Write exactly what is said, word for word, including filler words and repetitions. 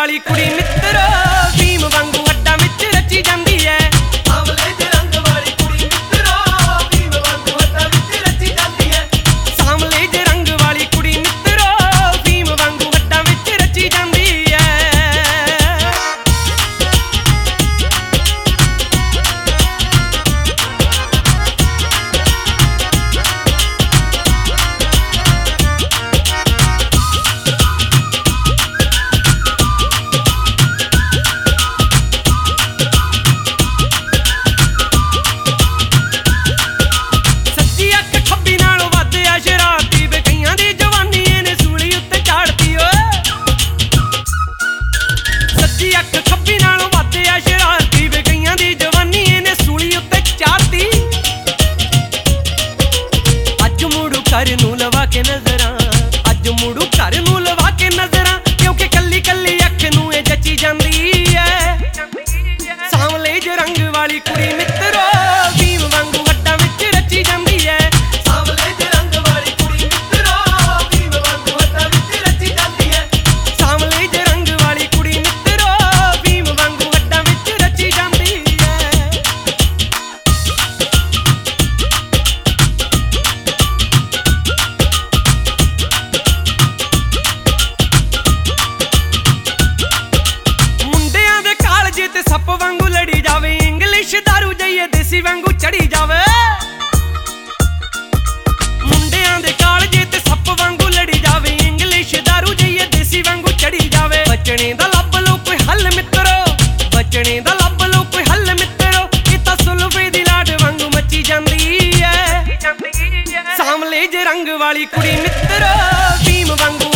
वाली कुड़ी मित्रो भीम वांगू हड्डां विच रची जांदी है। सांवले जे रंग वाली कुड़ी मित्रो भीम वांगू हड्डां विच रची जांदी है। सांवले जे रंग वाली कुड़ी मित्रो भीम वांगू हड्डां विच रची जांदी है। घर नूं लवा के नजरां अज मुड़ू घर नूं लवा के नजरां क्योंकि कल्ली कल्ली अख नूं ए जची जांदी है। सांवले जे रंग वाली कुड़ी मित्रो भीम वांगू हड्डां विच रची जांदी है। सांवले जे रंग वाली कुड़ी मित्रो भीम वांगू हड्डां विच रची जांदी है। सांवले जे रंग वाली कुड़ी मित्रो भीम वांगू हड्डां विच रची जांदी है। सप वांगू लड़ी जावे इंग्लिश दारू जाइए देसी वांगू चढ़ी जावे। मुंडियां दे कालजे ते सप वांगू लड़ी जावे इंग्लिश दारू जाइए देसी वांगू चढ़ी जावे। बचने दा लभ लो कोई हल मित्रो बचने दा लभ लो कोई हल मित्रो ये तां सुल्फे दी लाड वांगू मची जांदी है। सांवले जे रंग वाली कुड़ी मित्रो भीम वांगू